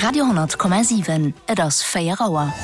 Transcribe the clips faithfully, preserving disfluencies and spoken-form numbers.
Radio hundert Komma sieben, et ass Féierauer.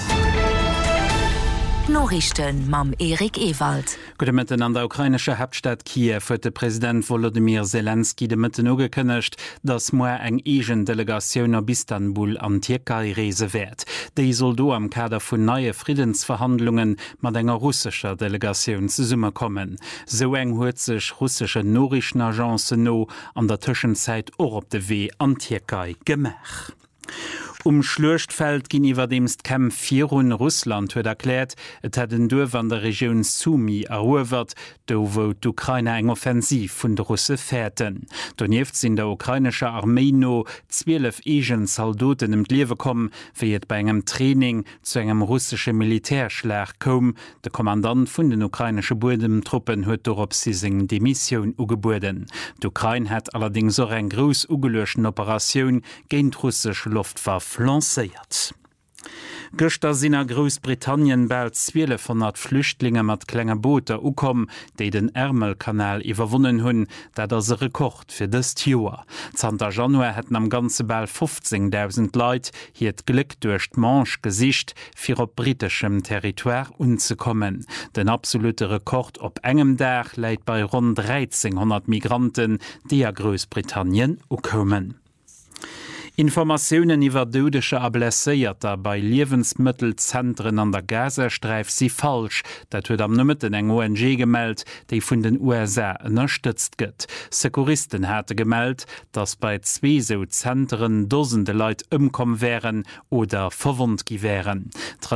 Norrichten mam Erik Ewald. Gute Mitten an der ukrainische Hauptstadt Kiew huet de Präsident Volodymyr Zelensky de Mitten ugekënnecht, dats moer eng egen Delegatioun op Istanbul an Türkei reise wärt. Déi soll do am Kader vun neue Friedensverhandlungen mat enger russischer Delegatioun ze summe kommen. So eng huet sech russische Norrichtenagence no an der Tëschenzeit or op de Wee an Türkei gemach. Um Schlurchtfeld ginn iwwer demst Kämpf vier un Russland huet erkläert, et hat den Duer an der Region Sumy eruewert, do wo d'Ukraine eng Offensiv vun de Russe fährten. Donjeft sinn der ukrainesche Armee no zwölf egen Soldaten em Liewe kom, fir et bei engem Training zu engem russische Militärschlag kom. De Kommandant vun den ukrainesche Bodentruppen huet dorop si seg Demissioun ugeburden. D'Ukraine hat allerdings so eng gros ugelöschen Operationun géint russische Luftwaffe lancéiert. Gëchter sinn a Großbritannien bald zwölfhundert Flüchtlinge mat klenger Booter ukom, déi den Ärmelkanal iwwerwonnen hunn, dat ass e Rekord fir dëst Joer. Zanter Januar hätten am ganze Ball fünfzehntausend Leiit hiet Glück duerch d'Manche gesicht, fir op britischem Territoire unzukommen. Den absolute Rekord op engem Dach läit bei rund dreizehnhundert Migranten, die a Großbritannien ukommen. Informationenen iwwer dodesche Ablässéierter bei Liewensmëttelzentren an der Gazastreif si falsch, dat huet am nëmmeten eng O N G gemeldt, déi vun den U S A ënnerstëtzt gëtt. Sekuristen hätte gemeldt, dats bei zwee so Zentren dosende Leiit ëmkom wären oder verwunt gi wären.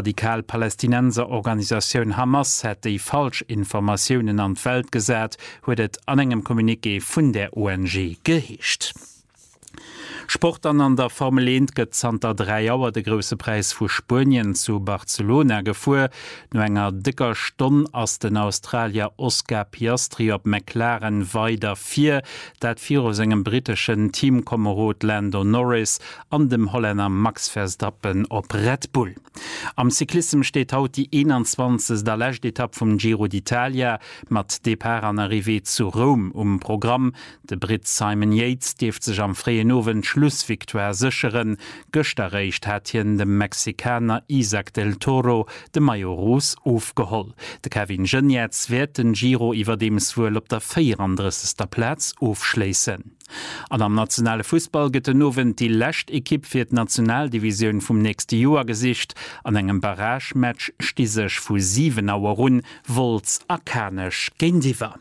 D'Radikal-Palästinenser-Organisatioun Hamas hätt déi Falschinformationenen an d'Welt gesät, huet et an engem Kommuniqué vun der O N G geheescht. Sport an an der Formel eins gëtt zanter drei Auer de grosse Preis vu Spien zu Barcelona gefuer, no enger dicker Stonn ass den Australier Oscar Piastri op McLaren weider vier, dat vir aus engem britischen Teamkamerad Lando Norris an dem Holländer Max Verstappen op Red Bull. Am Cyklism steht haut die einundzwanzigste der Lächtetapp vum Giro d'Italia mat Depart an Arrivé zu Rom um Programm. De Brit Simon Yates deft sech am freien Nowen Schlussviktoire sicheren. Gösterreicht hat hien dem Mexikaner Isaac del Toro de Majoros aufgeholl. De Kevin Genietz wird den Giro iwwer demswuel op der vierunddreißigsten Platz aufschließen. An am nationale Fußball gëtt nowen die lächt Ekipp fir d' Nationaldivisioun vum nächste Joer gesicht. An engem Barragematch stisech vu sieben Auer run, Wolz a Kanech géint Diwer.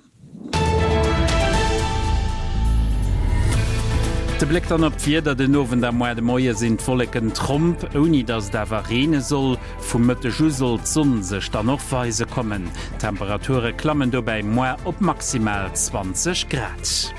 De Blick dann op Vider den Nowen der Moer de Moier sinn volleken Tromp, oni dats dawer rene soll, vum Mëtte Jusel d'Sonn sech dann noch weise kommen. Temperature klammen do bei Moer op maximal zwanzig Grad.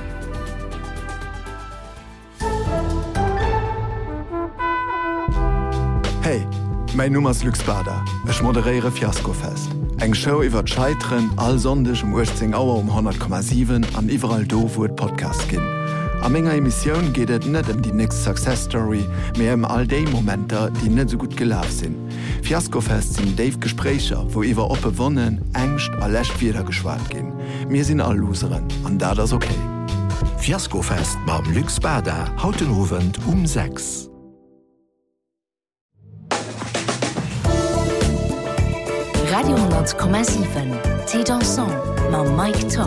Hey, mein Nummers Lux Bader. Ech moderéiere Fiaskofest. Eng Show iwwer d'Scheitren all sondech um achtzehn Auer um hundert Komma sieben an iwwerall do wo et Podcast ginn. A méger Emissionioun geht et net um die nächst Success Story, mé em all déi Momenter, die net so gut gelaf sinn. Fiaskofest sinn Dave Gesprächer, wo iwwer oppe wonnen, engcht a lächt wieder geschwaart ginn. Mir sinn all Loseren, an da das okay. Fiaskofest mam Lux Bader, hautenowend um sechs. Radio hundert Komma sieben, T-Danson, ma Mike Top.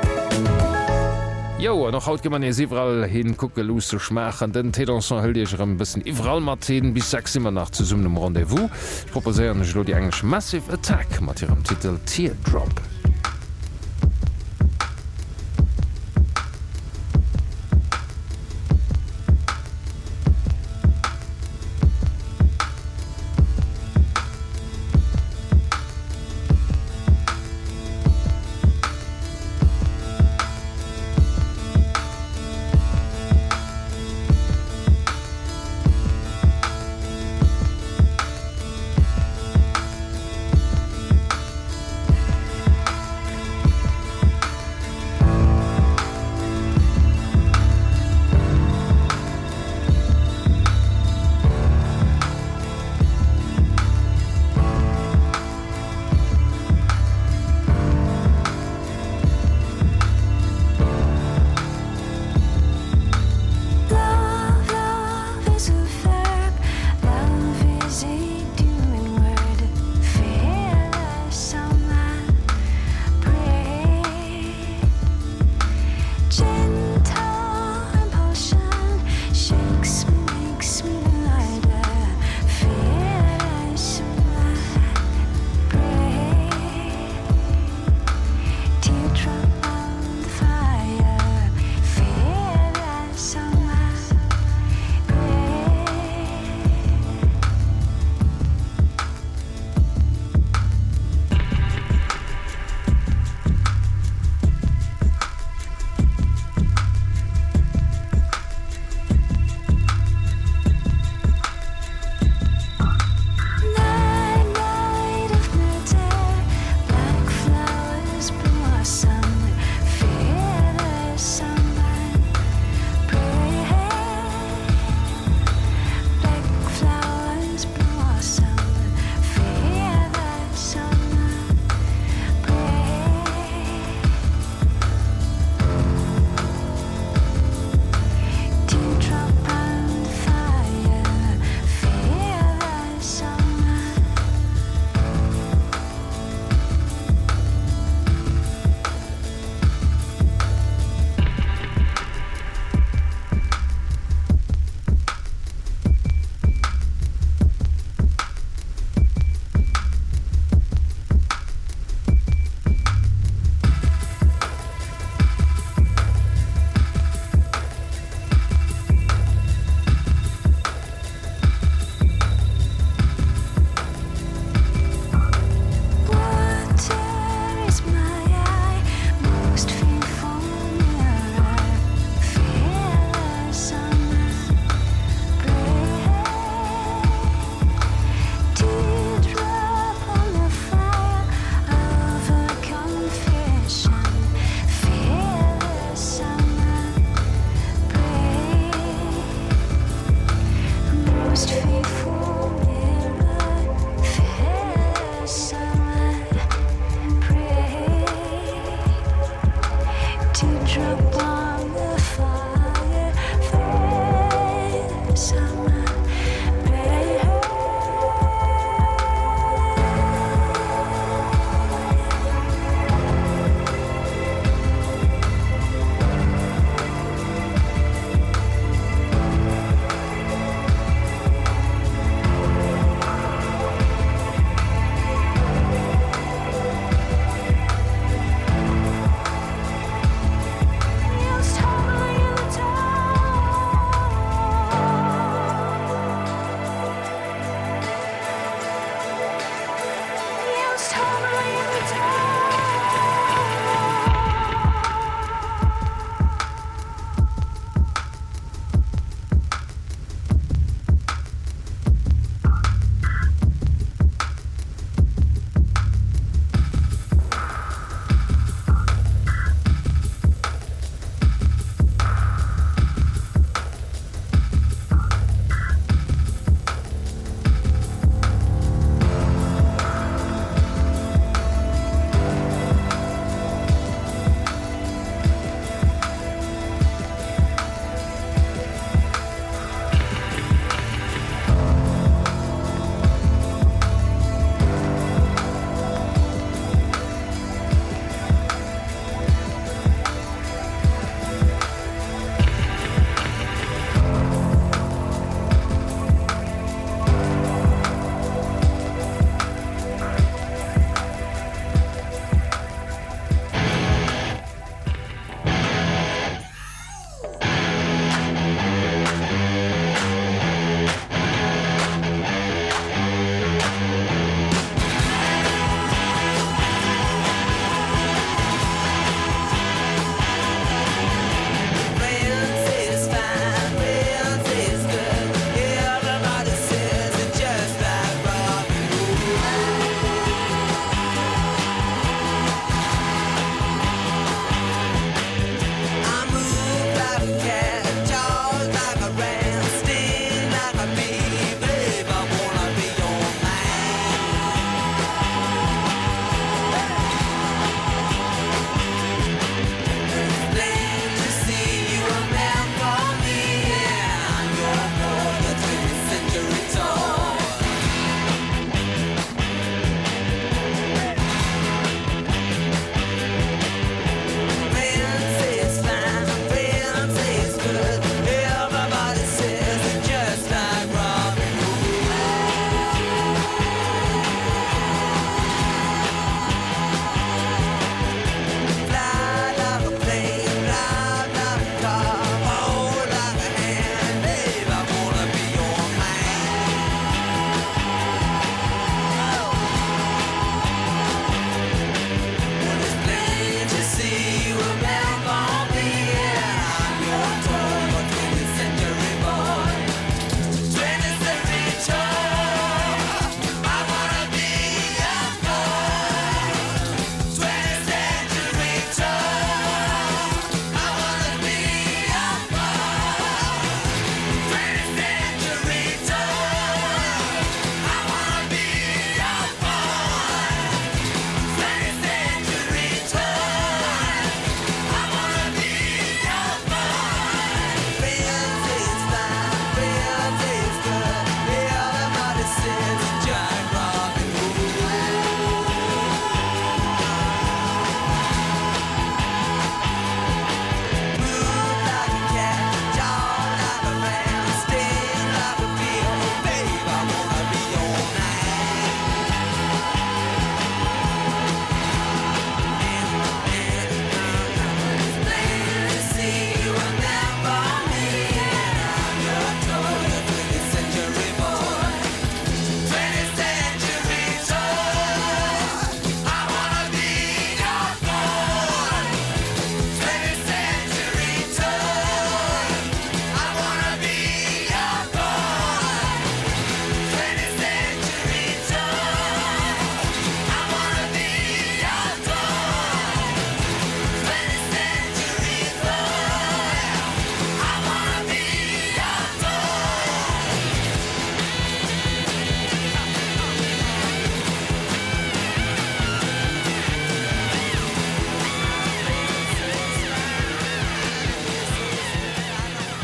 Jo, noch haut geman iwwerall hin kucke los zu schmachen, den T-Danson hëll Dich een bisssen iwwerall Martin bis sechs immer nach zu summmen Rendevous. Proposéieren lo die englisch Massive Attack mat ihrem Titel Teardrop.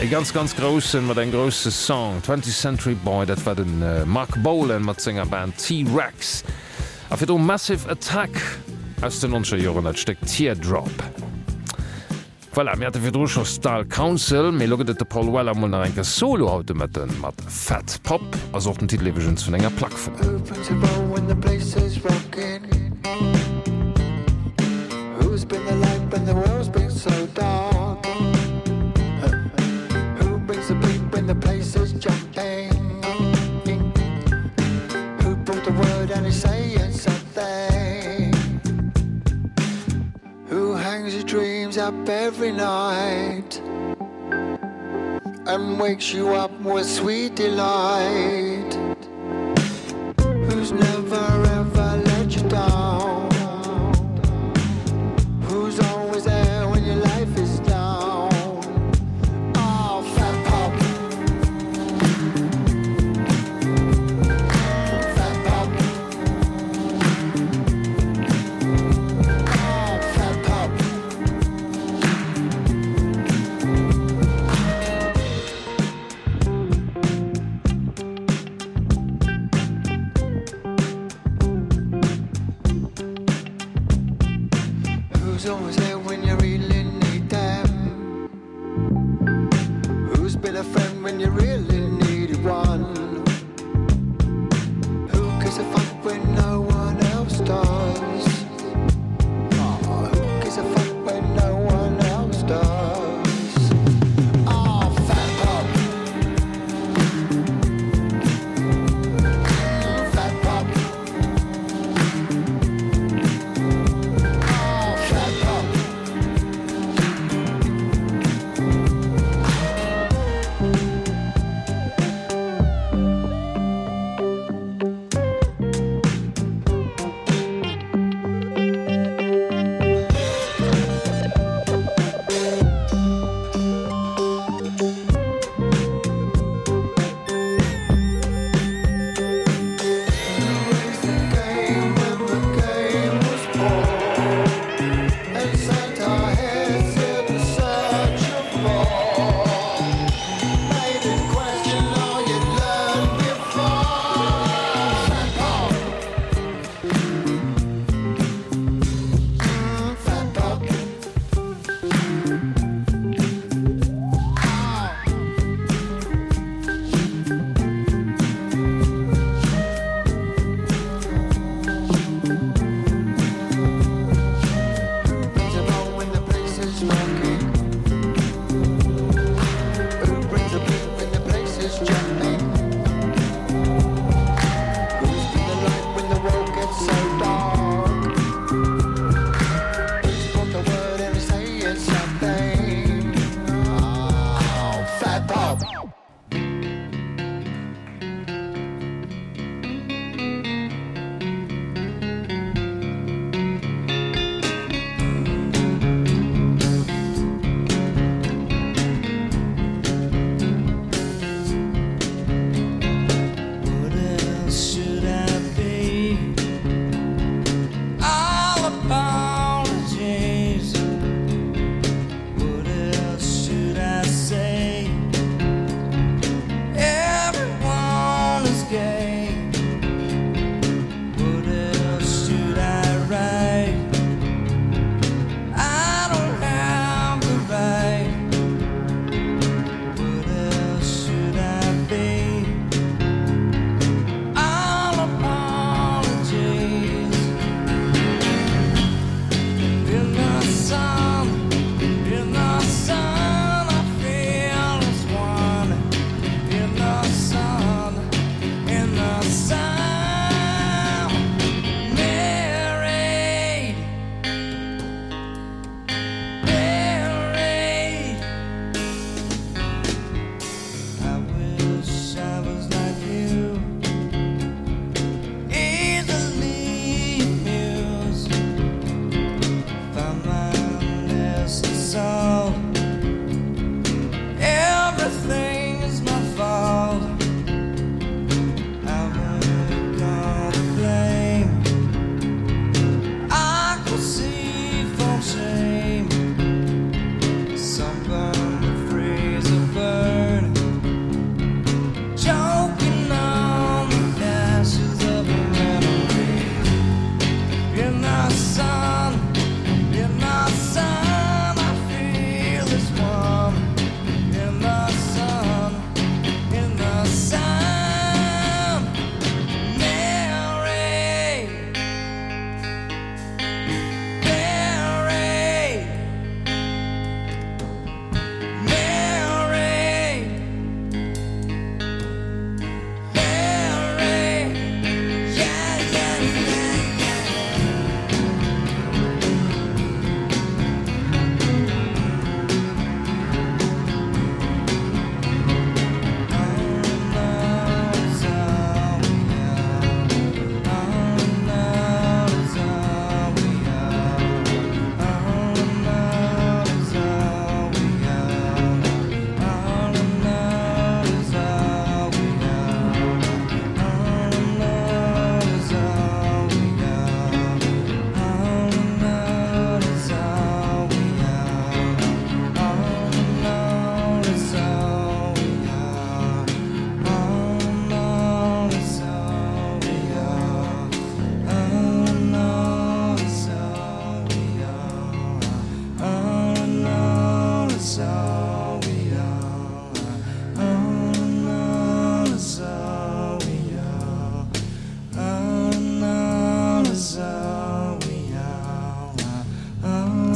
E ganz ganz großen mat en grosse Song twentieth Century Boy, dat war den äh, Mark Bolan mat Sänger Band T-Rex. A fir do Massive Attack aus den nonscher Joren dat steckt Teardrop. Voilà, mir fir Drcher Star Council méi loget de Paul Weller mo enke Soloautomaten mat Fat Pop ass of den Titellegens vun enger Plack vun. Who's been the light when the world's been so dark? Who brings the beat when the place is jumping? Who brought the word and is saying something? Who hangs your dreams up every night and wakes you up with sweet delight? Who's never ever let you down?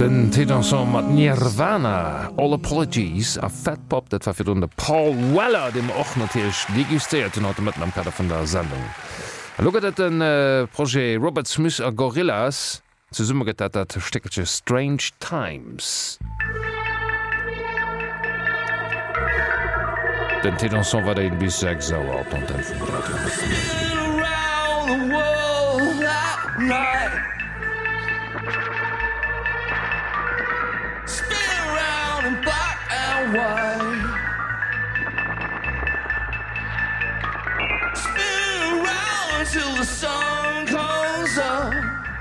Den Tedanson mat Nirvana, All Apologies a Fatpop, dat war fir de Paul Weller dem ochnnertech degustiert hun auto am Kader vun der Sendung. Loget et den äh, Projekt Robert Smith a Gorillas ze summe get dat dat Steckelche Strange Times. Den Tedanson war en bis sechs sauer op an den vum Radio. And black and white, spin around until the sun comes up.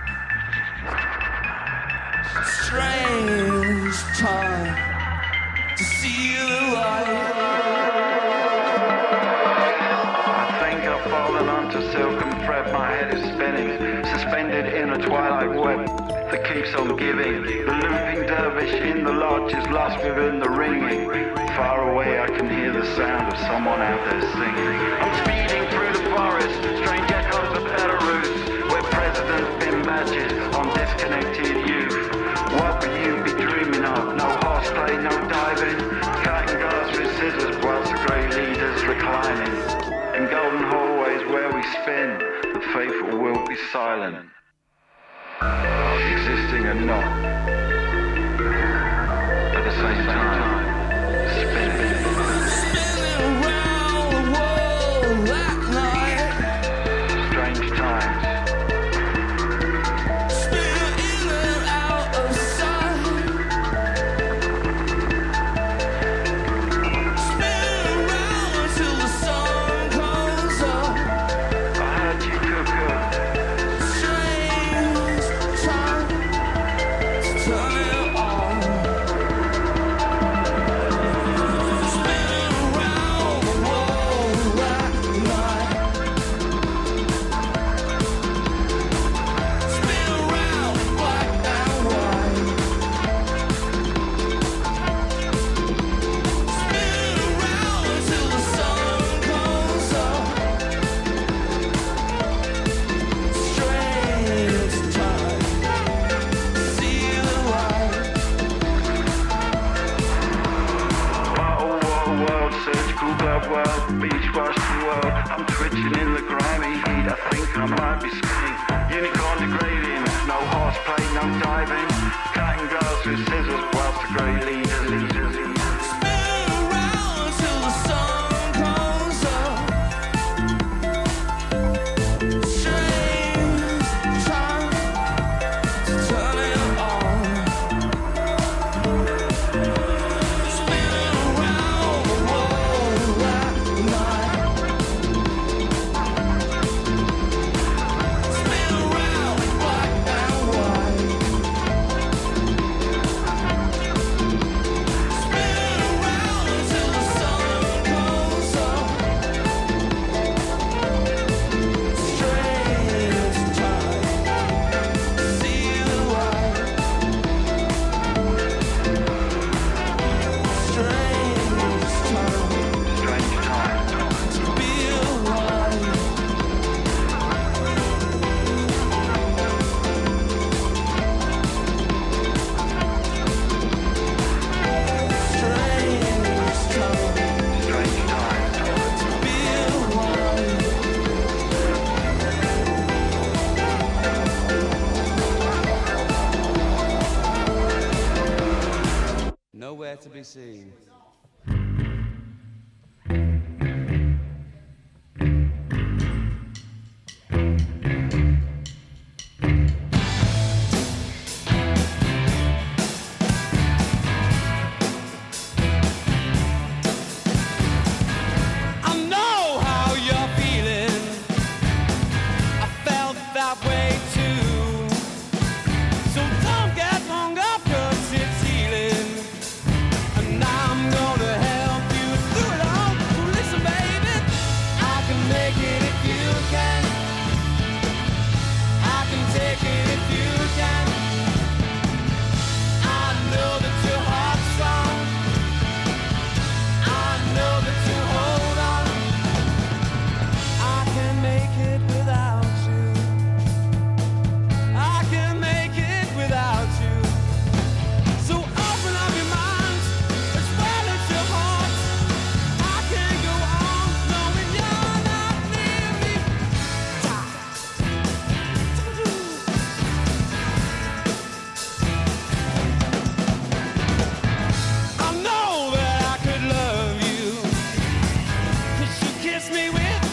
Strange time to see the light. I think I've fallen onto silken thread. My head is spinning, suspended in a twilight web that keeps on giving. The looping dervish in the lodge is lost within the ringing. Far away I can hear the sound of someone out there singing. I'm speeding through the forest, strange echoes of Belarus, where presidents pin badges on disconnected youth. What would you be dreaming of? No horseplay, no diving, cutting glass with scissors whilst the great leaders reclining. In golden hallways where we spin, the faithful will be silent. Existing and not at the same time, spinning, Spinning around the world that night. strange times, Spin in and out of sight. Spin around until the sun comes up. I heard you cuckoo. Strange time to turn it on. Spinning around the world that night. Spin around black and white. Spin around until the sun comes up. Strange time, see the light. Bottle wall world, surgical glove world, beach wash the world. I'm twitching in the grimy heat. I think I might be spinning. Unicorn degrading, no horseplay, no diving, cutting glass with scissors whilst the great leaders. Spin around until the sun comes up. Strange time to turn it on. Spinning around the world that night. Spin around black and white. Spin around until the sun comes up. Strange time, see the light. Strange time, Strange times, to be alive. Strange time, strange times, to be alive. Nowhere to be seen. I know how you're feeling. I felt that way too. So don't get hung up 'cause it's healing. And I'm gonna help you through it all. Listen, baby, I can make it if you can. I can take it if you can. I know that your heart's strong. I know that you hold on. I can make it without you. I can make it without you.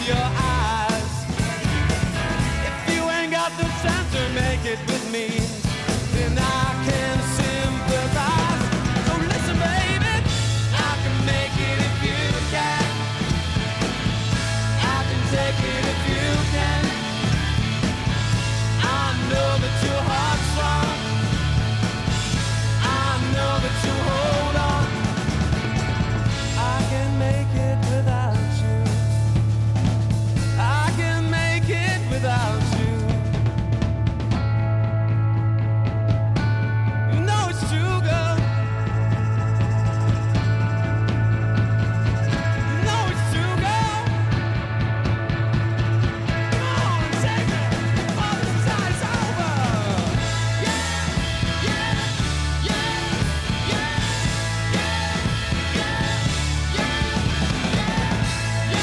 your eyes. If you ain't got the sense to make it with me, then I can sympathize. So listen, baby, I can make it if you can. I can take it if you can. I know that your heart's strong. I know that you hold on. I can make it without you. I can make it without you. You know it's true, girl. You know it's true, girl. Come on and take it while this time's over. Yeah, yeah, yeah, yeah, yeah, yeah, yeah, yeah, yeah,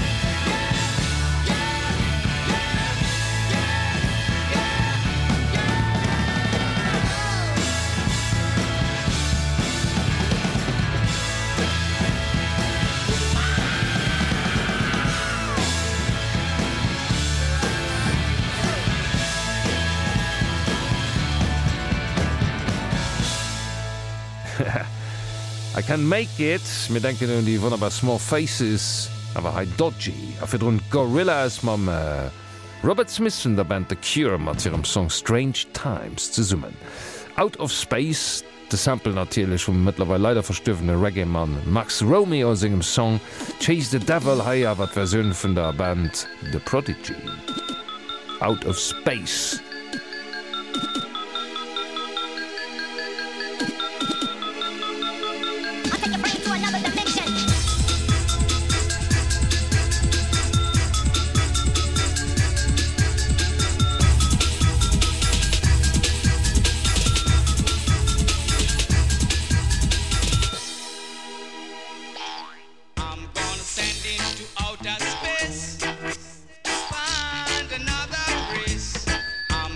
I can make it mir denken hun die wunderbar small faces aber hai dodgy afir run Gorillas mam äh, Robert Smith in der Band The Cure mat ihrem Song Strange Times zu summen. Out of Space de Sample natürlich um mittlerweile leider verstöfene Reggae-Mann Max Romeo aus engem Song Chase the Devil hai wat Version vun der Band The Prodigy. Out of Space. I'm gonna send into outer space. Find another race. I'm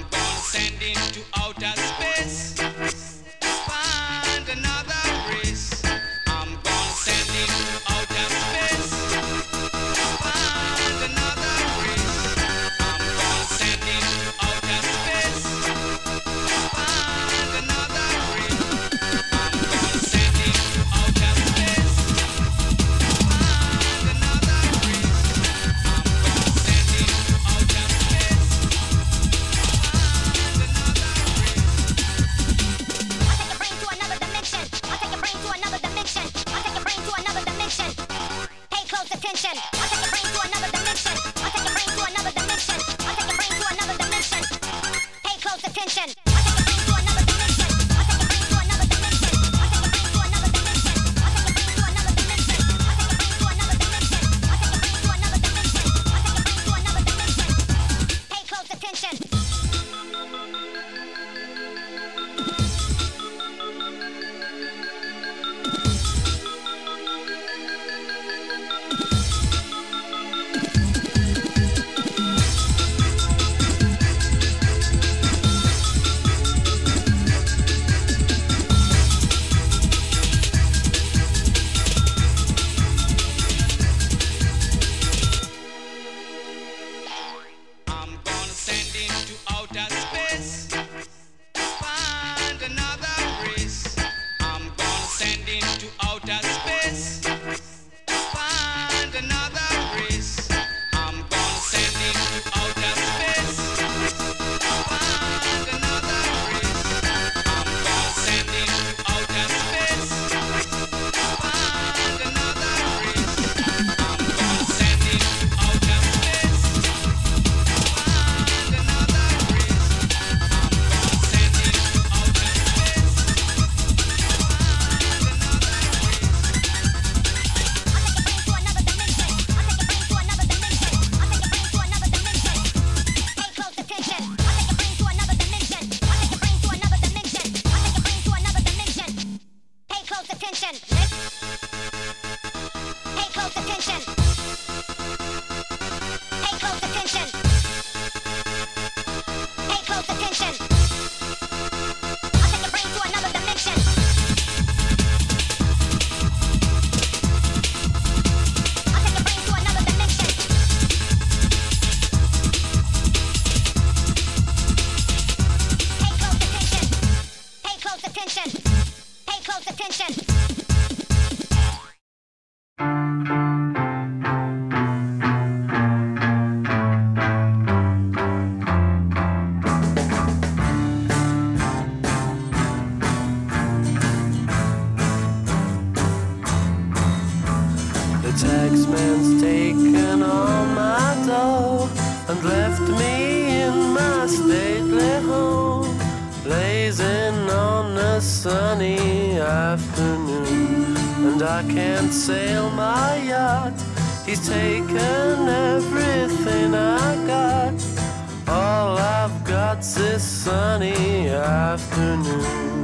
and left me in my stately home, blazing on a sunny afternoon. And I can't sail my yacht, he's taken everything I got. All I've got's this sunny afternoon.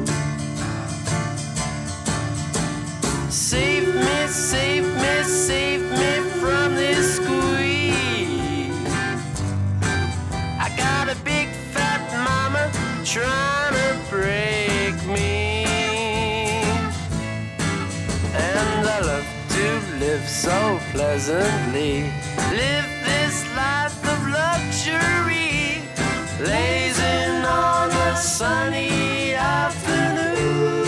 Save me, save me, save me from this squeeze. I got a big fat mama trying to break me, and I love to live so pleasantly, live this life of luxury, blazing on a sunny afternoon.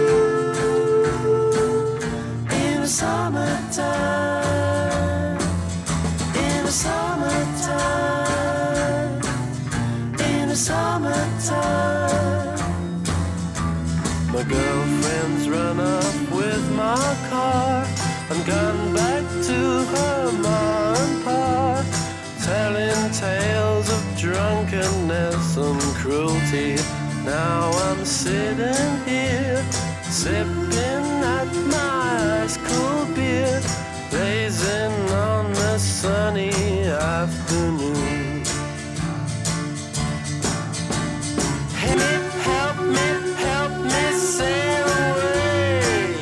In the summertime, in the summertime, in the summertime, my girlfriend's run up with my car and gone back to her ma and pa, telling tales of drunkenness and cruelty. Now I'm sitting here, sipping at my ice cold beer, blazing on a sunny afternoon. Help me, help me, help me sail away.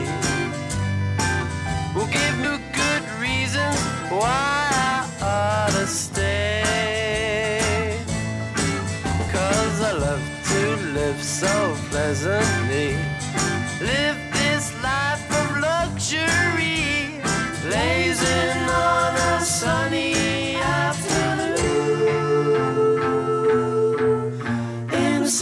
Well, give me good reasons why I ought to stay, 'cause I love to live so pleasantly, live this life of luxury, blazing on a sunny afternoon. In the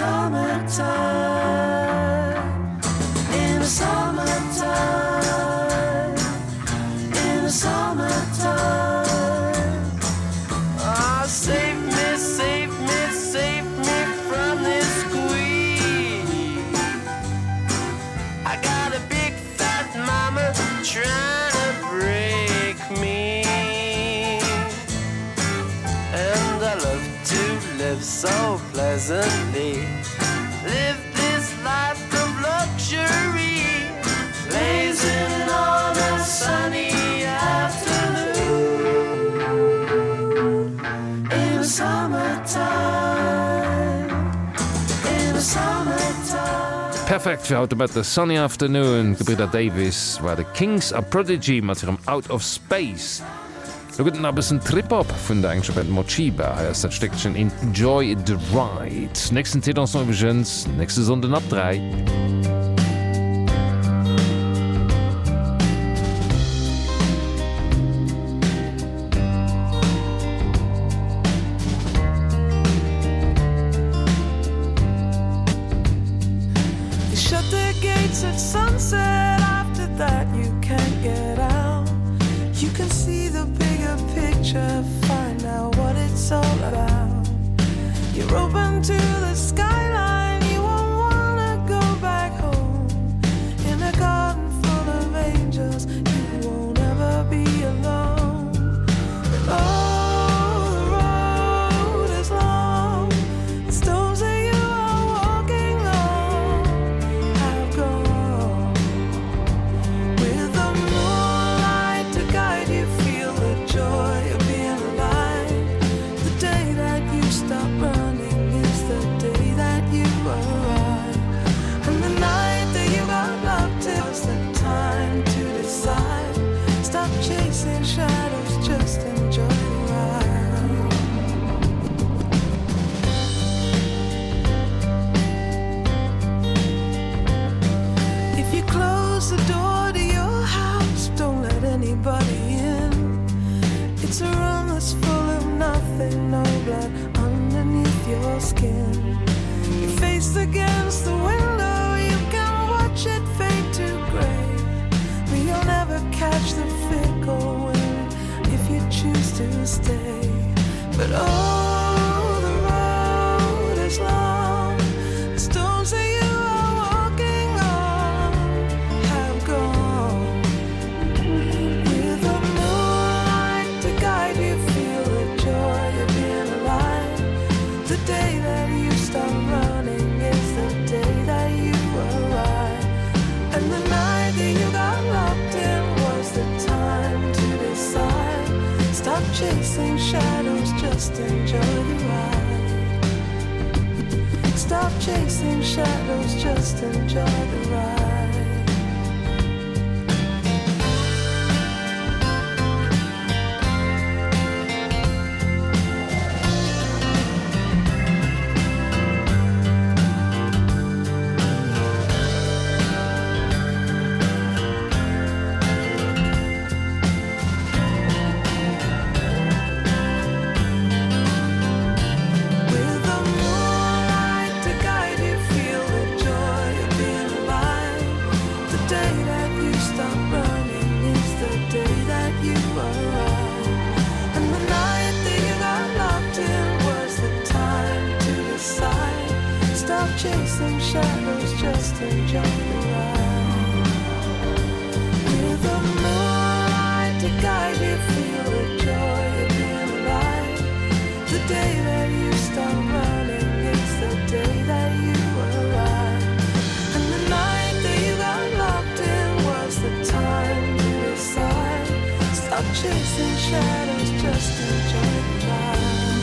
summertime, in the summertime, in the summertime. Ah, save me, save me, save me from this squeeze. I got a big fat mama trying to break me, and I love to live so pleasantly, live this life of luxury, blazing on a sunny afternoon. In the summertime, in the summertime. Perfekt fir haut mat de Sunny Afternoon, Gebrider Davis war de Kings a Prodigy mat hirem Out of Space. Lo gëtten a bessen Trip-Up vun der englische Band Mochiba, heiers dat Steckchen Enjoy the Ride. Nächsten Tädernssongens, nächste Sonden ab drei. They shut the gates at sunset, after that you can't get out. You can see the bigger picture, find out what it's all about. You're open to the skyline, you won't wanna go back home. In a garden full of angels, you won't ever be alone. But oh, the road is long, the stones that you are walking on have gone. With the moonlight to guide you, feel the joy of being alive. The day that you stop running is the day that you arrive. And the night that you got love till is the time to decide. Stop chasing shadows, just enjoy the ride. If you close the door to your house, don't let anybody in. It's a room that's full of nothing, no blood underneath your skin. Your face against the window, you can watch it fade to gray, but you'll never catch the fickle wind if you choose to stay. But oh, the road is long, the stones that you are walking on have gone. With the moonlight to guide you, feel the joy of being chasing shadows, just enjoy the ride. Stop chasing shadows, just enjoy the ride. Chasing shadows, just enjoy the ride. With the moonlight to guide you, feel the joy of being alive. The day that you stop running is the day that you arrive. And the night that you got locked in was the time to decide. Stop chasing shadows, just enjoy the ride.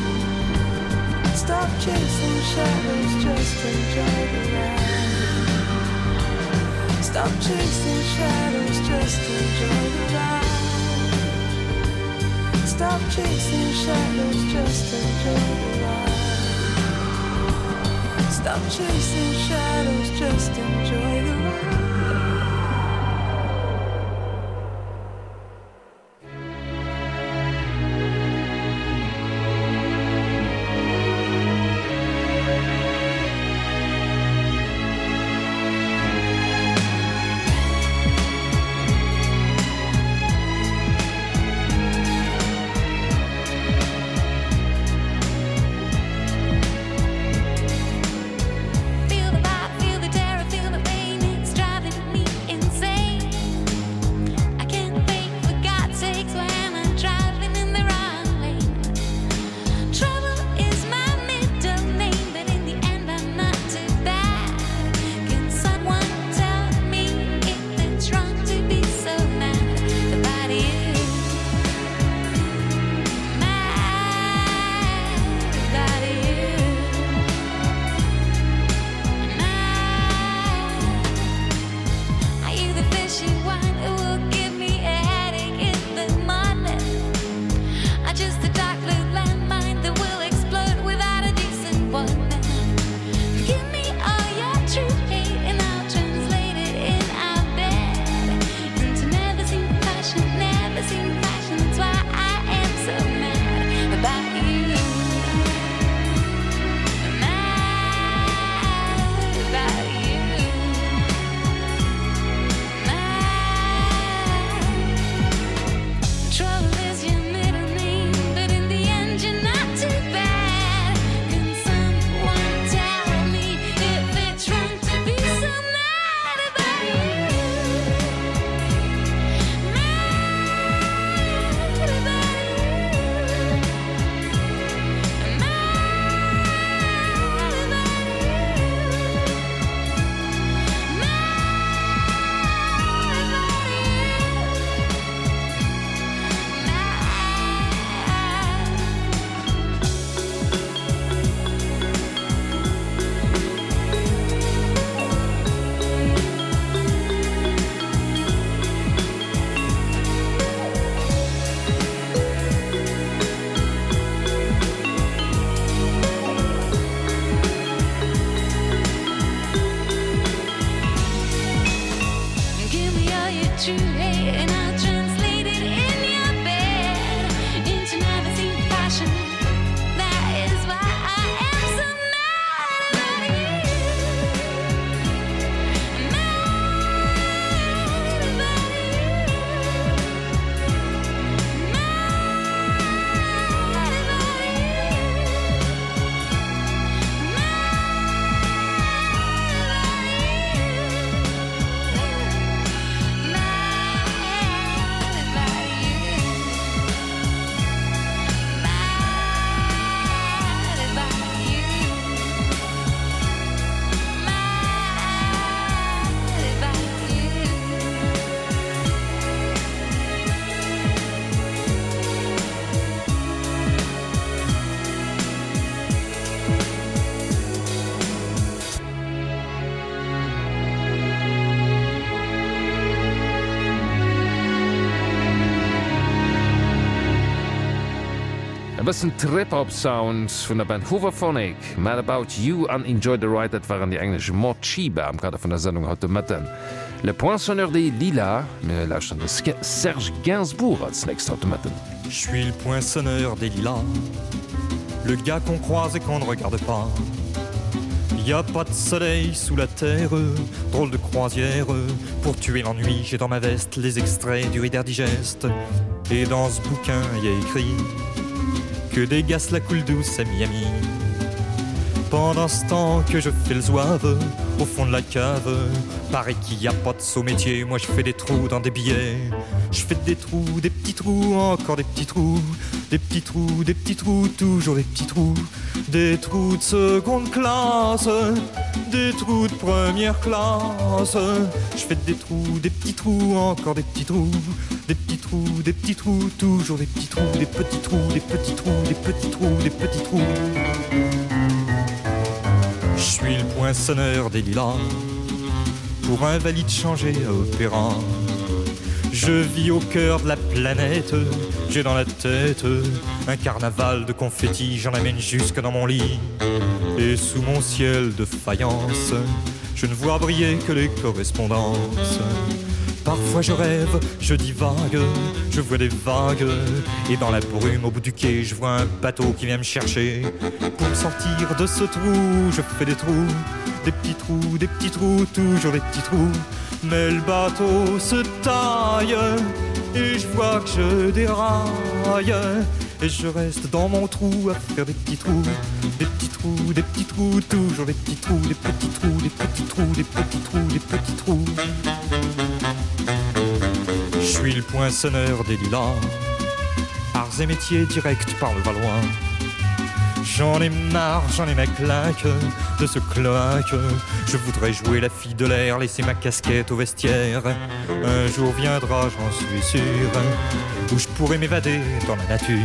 Stop chasing shadows, just enjoy the ride. Stop chasing shadows, just enjoy the ride. Stop chasing shadows, just enjoy the ride. Stop chasing shadows, just enjoy the ride. Feel the vibe, feel the terror, feel the pain. It's driving E bëssen Trip-Hop-Sound vun der Band Hooverphonic, Mad About You an Enjoy the Ride, dat waren die englische Mochiba am Kader vun der Sendung haut Mëtten. Le Poinçonneur des Lilas, me lachten de Serge Gainsbourg als nächst haut Mëtten. Je suis le poinçonneur des lilas, le gars qu'on croise et qu'on ne regarde pas. Y a pas de soleil sous la terre, drôle de croisière. Pour tuer l'ennui, j'ai dans ma veste les extraits du Reader Digest. Et dans ce bouquin, y a écrit que des gaz la coule douce à Miami. Pendant ce temps que je fais le zouave au fond de la cave, paraît qu'il n'y a pas de saut métier. Moi je fais des trous dans des billets. Je fais des trous, des petits trous, encore des petits trous. Des petits trous, des petits trous, toujours des petits trous. Des trous de seconde classe, des trous de première classe. Je fais des trous, des petits trous, encore des petits trous. Des petits trous, des petits trous, toujours des petits trous. Des petits trous, des petits trous, des petits trous, des petits trous. Je suis le poinçonneur des lilas, pour un valide changé à opéra. Je vis au cœur de la planète, j'ai dans la tête un carnaval de confettis, j'en amène jusque dans mon lit. Et sous mon ciel de faïence, je ne vois briller que les correspondances. Parfois je rêve, je divague, je vois des vagues. Et dans la brume au bout du quai, je vois un bateau qui vient me chercher. Pour me sortir de ce trou, je fais des trous. Des petits trous, des petits trous, toujours des petits trous. Mais le bateau se taille et je vois que je déraille. Et je reste dans mon trou à faire des petits trous. Des petits trous, des petits trous, toujours des petits trous. Des petits trous, des petits trous, des petits trous, des petits trous. Je suis le poinçonneur des lilas, arts et métiers directs par le Valois. J'en ai marre, j'en ai ma claque de ce cloaque. Je voudrais jouer la fille de l'air, laisser ma casquette au vestiaire. Un jour viendra, j'en suis sûr, où je pourrai m'évader dans la nature.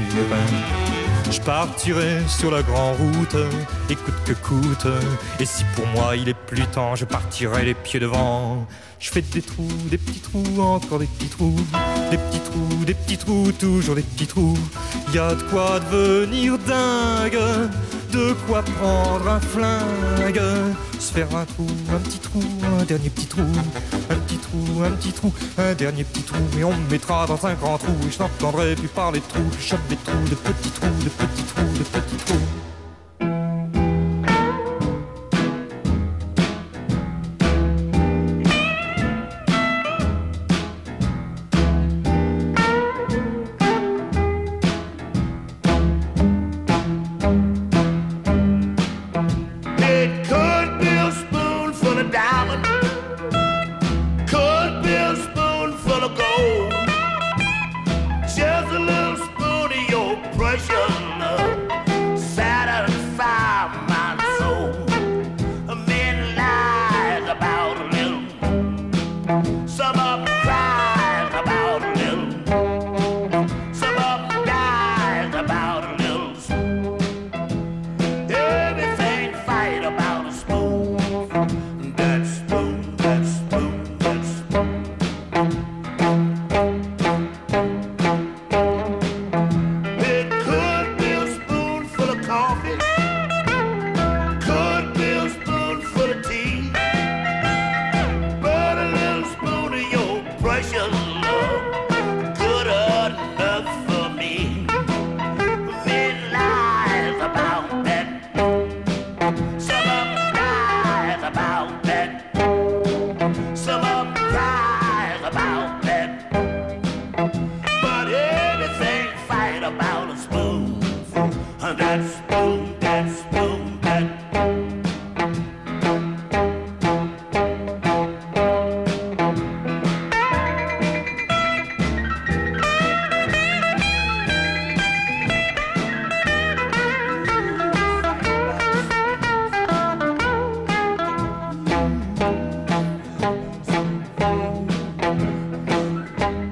Je partirai sur la grande route, et coûte que coûte. Et si pour moi il est plus temps, je partirai les pieds devant. Je fais des trous, des petits trous, encore des petits trous. Des petits trous, des petits trous, toujours des petits trous. Y a de quoi devenir dingue, de quoi prendre un flingue. Se faire un trou, un petit trou, un dernier petit trou. Un petit trou, un petit trou, un dernier petit trou. Et on me mettra dans un grand trou. Et je n'entendrai plus parler de trous. Je chope des trous, de petits trous, de petits trous, de petits trous.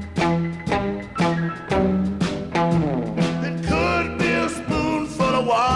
Water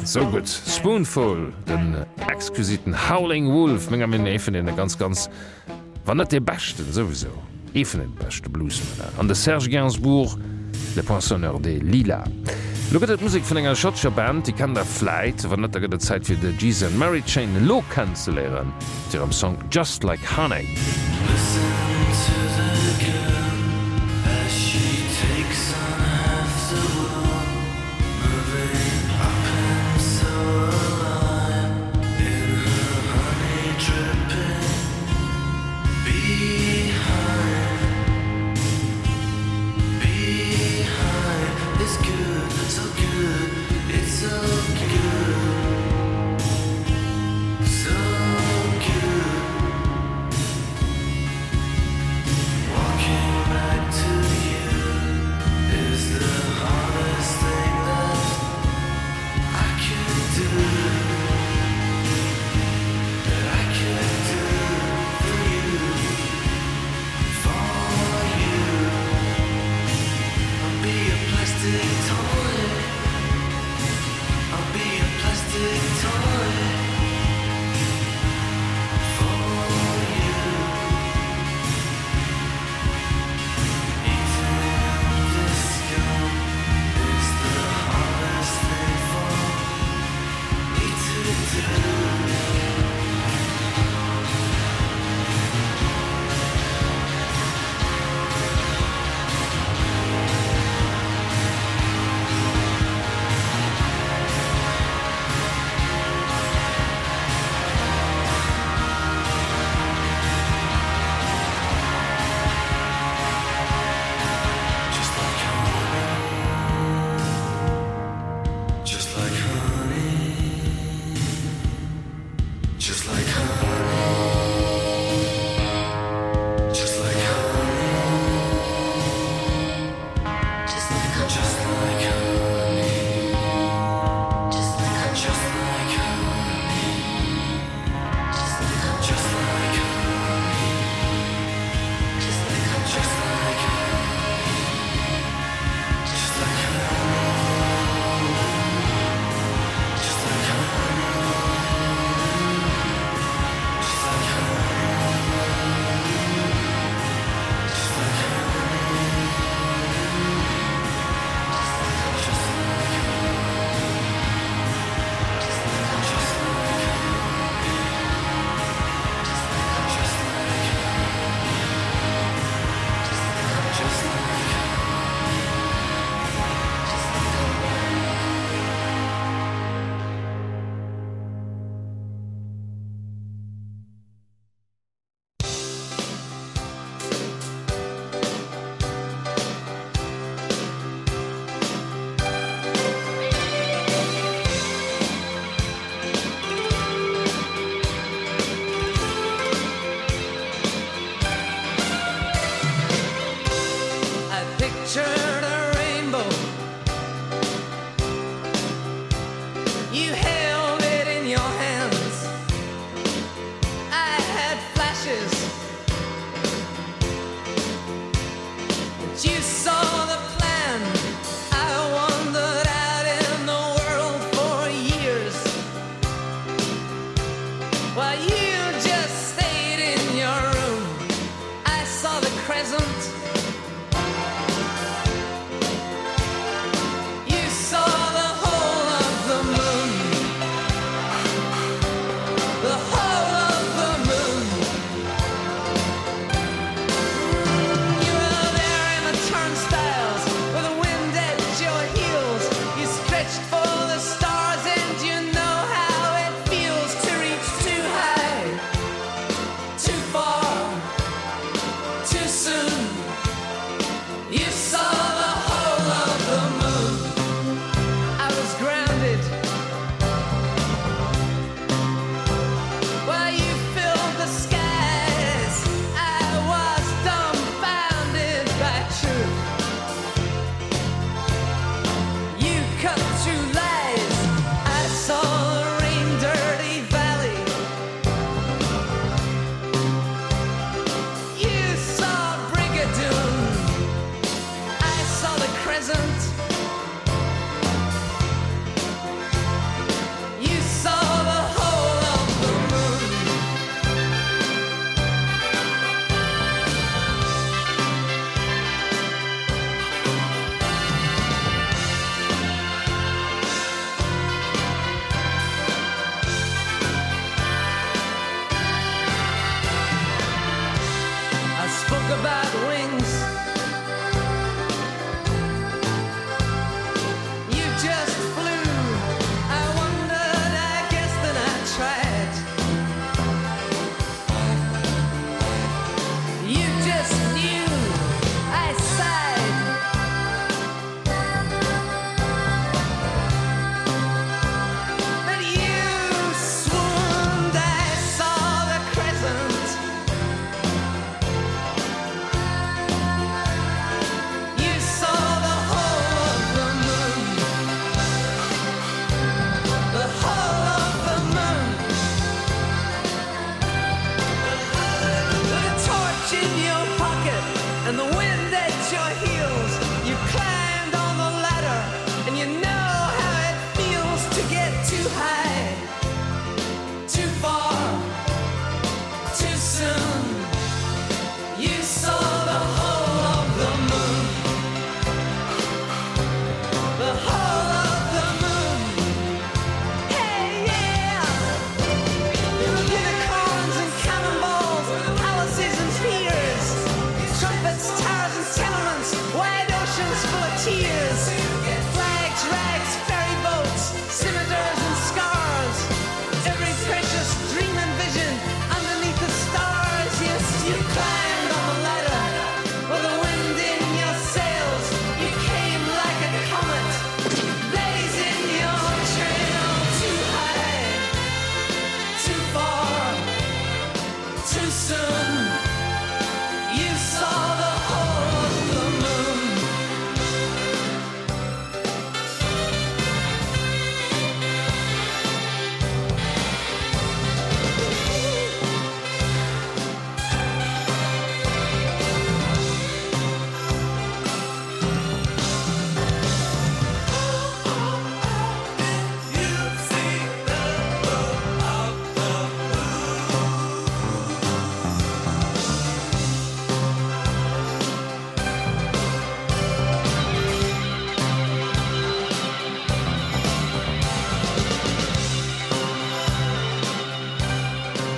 So gut Spoonful den exquisiten Howling Wolf méger min efen in ganz ganz wann net de bechten sowieso efen den beste Bluesmänner an de Serge Gainsbourg le Poinçonneur de Lila. Look et Musik vun enger Schotscher Band, die kann der Fleit, wann net der Zeit fir de Jesus and Mary Chain Lo kanzelléieren, Di am Song Just Like Honey.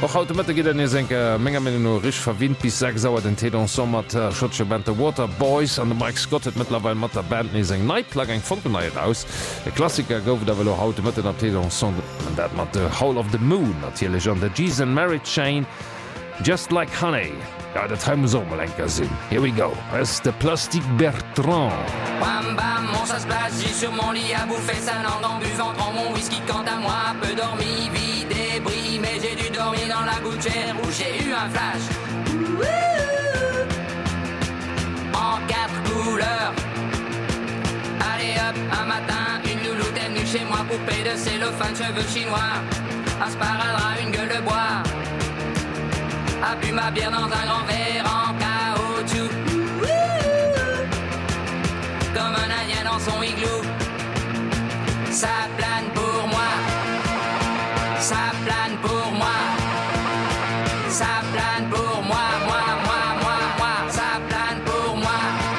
Och haut Mëtte giet en senke méger men no rich verwint bis seg sauer den Tedon sommer der Schotsche Band The Water Boys an de Mike Scott et mittlerwe mat der Band nie seg Neiplag eng Folgeneier aus. De Klassiker gouf der well haut Mëtte der Tedon Song an dat mat de Hall of the Moon natierlech an der Jees and Merit Chain just like honey. Ja, dat ha sommer enker sinn. Here we go. Es de Plastique Bertrand. Bam bam, mon ça se passe, j'ai sur mon lit à bouffer sa langue en buvant prends mon whisky quant à moi, peu dormi, vie débris, mais j'ai dû dormir dans la gouttière où j'ai eu un flash. En quatre couleurs. Allez hop, un matin, une louloute est venue chez moi, poupée de cellophane, cheveux chinois, un sparadrap, une gueule de bois. A bu ma bière dans un grand verre en caoutchouc. Comme un indien dans son igloo. Ça plane pour moi. Ça plane pour moi. Ça plane pour moi. Moi, moi, moi, moi. Ça plane pour moi.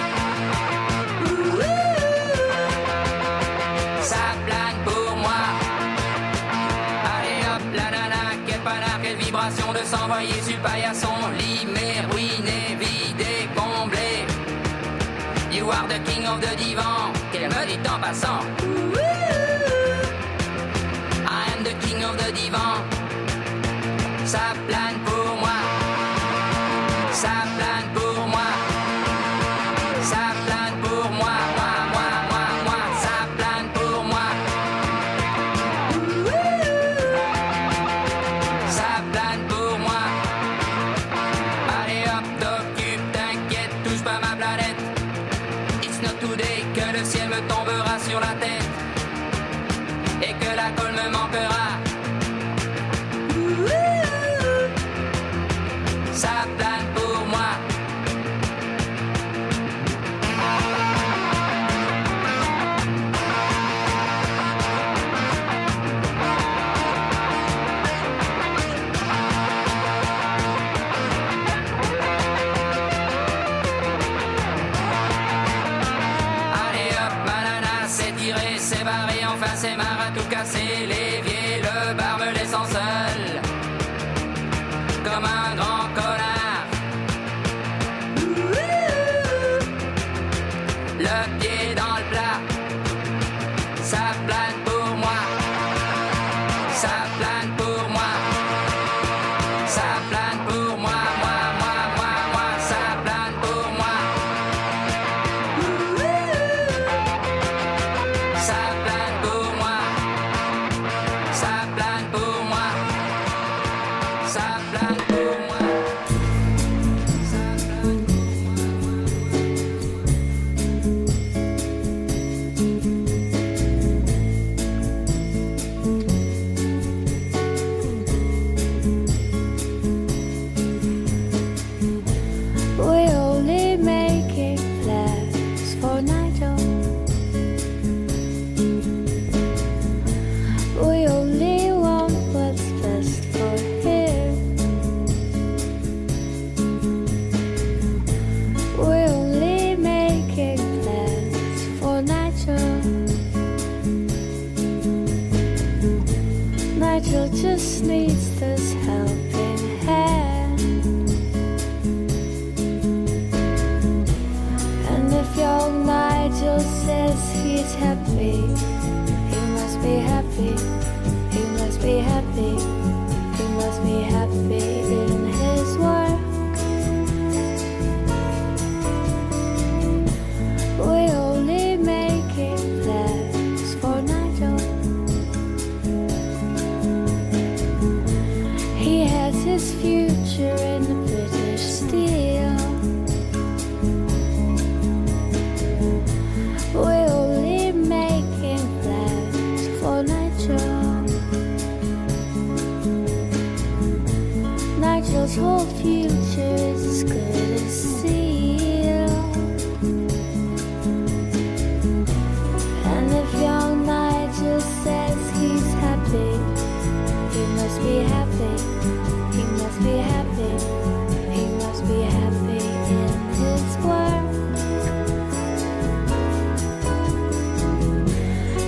Ça plane pour moi. Allez hop, la nana, quelle panard, quelle vibration de s'envoyer sur le paillasson. Limé, ruiné, vidé, comblé. You are the king of the divan. Qu'elle me dit en passant. I am the king of the divan. Ça plane pour moi. Ça plane pour moi. Ça plane pour moi. Moi, moi, moi, moi. Ça plane pour moi. Ça plane pour moi. Allez hop, t'occupe, t'inquiète, touche pas ma planète. It's not today que le ciel me tombera sur la tête et que la colle me manquera. Ça plane pour moi. C'est barré, enfin c'est marre à tout casser. L'évier, le bar me laissant seul comme un grand connard. Le pied dans le plat. Ça plane pour moi. Ça plane pour moi. Ça plane pour moi. Moi, moi, moi, moi. Ça plane pour moi. Ça plane pour moi. Ça plane pour moi. Ça plane pour moi. We're only making plans for Nigel. We only want what's best for him. We're only making plans for Nigel. Nigel just needs this helping hand. And if young Nigel says he's happy, he must be happy. He must be happy. He must be happy in his work. We're only making plans for Nigel. He has his future in the British Steel. We're only making plans for Nigel. Nigel's whole future is as good as steel. And if young Nigel says he's happy, he must be happy. He must be happy. He must be happy in his work.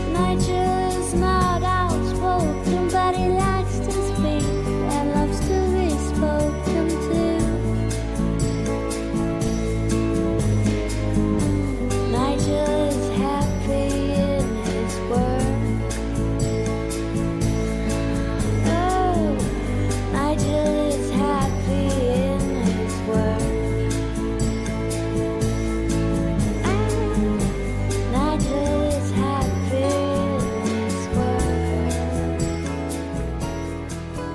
Nigel is not outspoken, but he likes to speak and loves to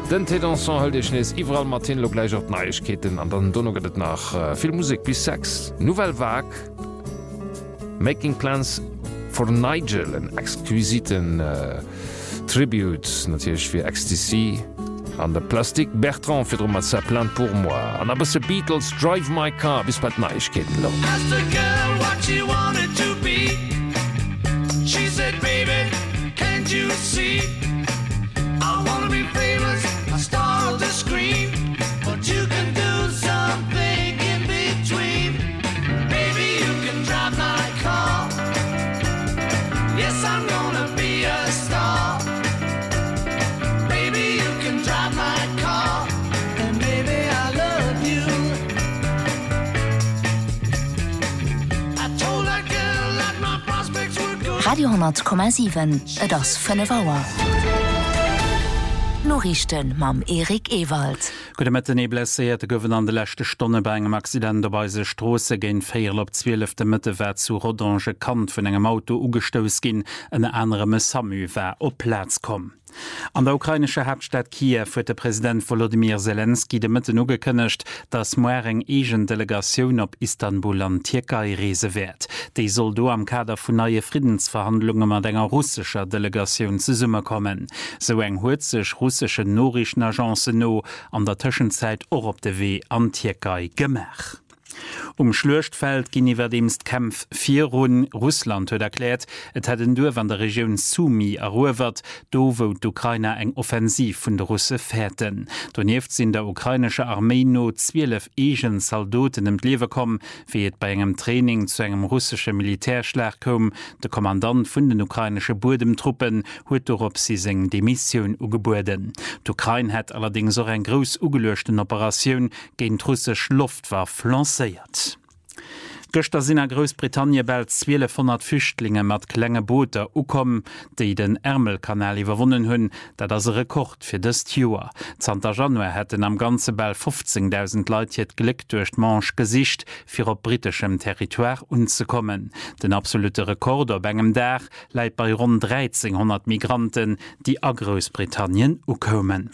Den Tedanson hëll Dich nees iwwerall Martin lo gleich op Neichkeeten an dann donno gët nach äh, Vill Musik bis Sex. Nouvelle Vague, Making Plans for Nigel, en exquisiten äh, Tribute natürlich fir X T C an der Plastik Bertrand fir mat se Plan pour moi. An aber se Beatles Drive My Car bis bei Neichkeeten lo. Asked the girl what she wanted to be. She said, baby, can't you see? I wanna be famous, a star of the screen, but you can do something in between. Maybe you can drive my car. Yes, I'm gonna be a star. Maybe you can drive my car, and maybe I love you. I told that girl that my prospects were good. Radio hundert Komma sieben, et ass fënne Waer. Norrichten mam Erik Ewald. Gute Mette blessiert gowen an de lächte Stonne bei engem Accident dabei se Strosse géint féier op zwölfte Mëttewär zu Rodange Kant vun engem Auto ugestos ginn en enere Samu wär op Platz kom. An der ukrainische Hauptstadt Kiew huet der Präsident Volodymyr Zelensky de Mëtte ugekënnecht, dats Moer eng egent Delegatioun op Istanbul an Türkei reese wäert. Déi soll do am Kader vun neie Friedensverhandlungen mat enger russischer Delegatioun ze summe kommen. So eng huet sech russische Norrichtenagence no an der Tëschenzeit och op de Wee an Türkei gemach. Um Schlurchtfeld ginn iwwer demst Kämpf vier run Russland huet erkläert, et hat den Duer an der Region Sumi eruewert, do wo d'Ukraine eng Offensiv vun de Russe fährten. Doneft sinn der ukrainesche Armee no zwölf egen Soldaten em Lewe kom, wie et bei engem Training zu engem russische Militärschlag kom. De Kommandant vun den ukrainesche Bodemtruppen huet dorop si seng Demissioun ugebuerden. D'Ukraine hat allerdings auch eng gros ugelöschten Operationun géint russisch Luftwaffe lancéiert. Gëchter sinn a Großbritannien bald zwölfhundert Flüchtlinge mat klenge Booter ukom, déi den Ärmelkanal iwwerwonnen hunn, dat ass e Rekord fir dëst Joer. Zanter Januar hätten am ganze Bell fünfzehntausend Leiit het Glik duercht Manche gesicht fir op britischem Territoire unzukommen. Den absolute Rekord op engem Dach läit bei rund dreizehnhundert Migranten, die a Großbritannien ukommen.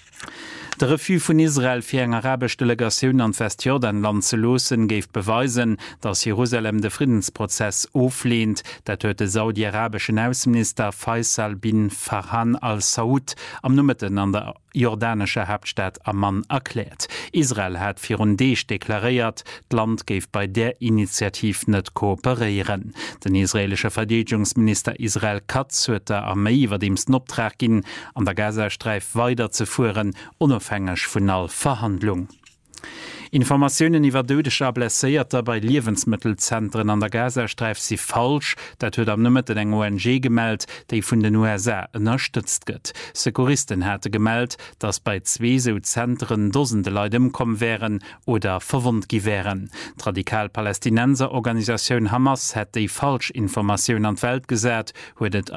De Refu vun Israel fir eng arabesch Delegatioun an Westjordanland ze losen géif beweisen, dats Jerusalem de Friedensprozess oflehnt, dat huet de saudi-arabischen Außenminister Faisal bin Farhan al-Saud am Nummeten an der jordanesche Hauptstadt Amman erklärt. Israel hat virundeich deklariert, d'Land géif bei der Initiativ net kooperieren. Den israelsche Verteidigungsminister Israel Katz huet der Armee iwwer dem Optrag ginn, an der Gazastreif weiterzufuhren, unabhängig vun all Verhandlung. Informationen iwwer dödescher blesséierter bei Liewensmittelzentren an der Gazastreif si falsch, dat huet am Nummeten eng O N G gemeldt, déi vun den U S A ënnerstützt gëtt. Sekuristen hätte gemeldt, dats bei zwee so Zentren dosende Leute umkom wären oder verwund gi wären. D'Radikal-Palästinenser Organisationun Hamas hat déi falsch Informationun an d'Welt gesät, huet et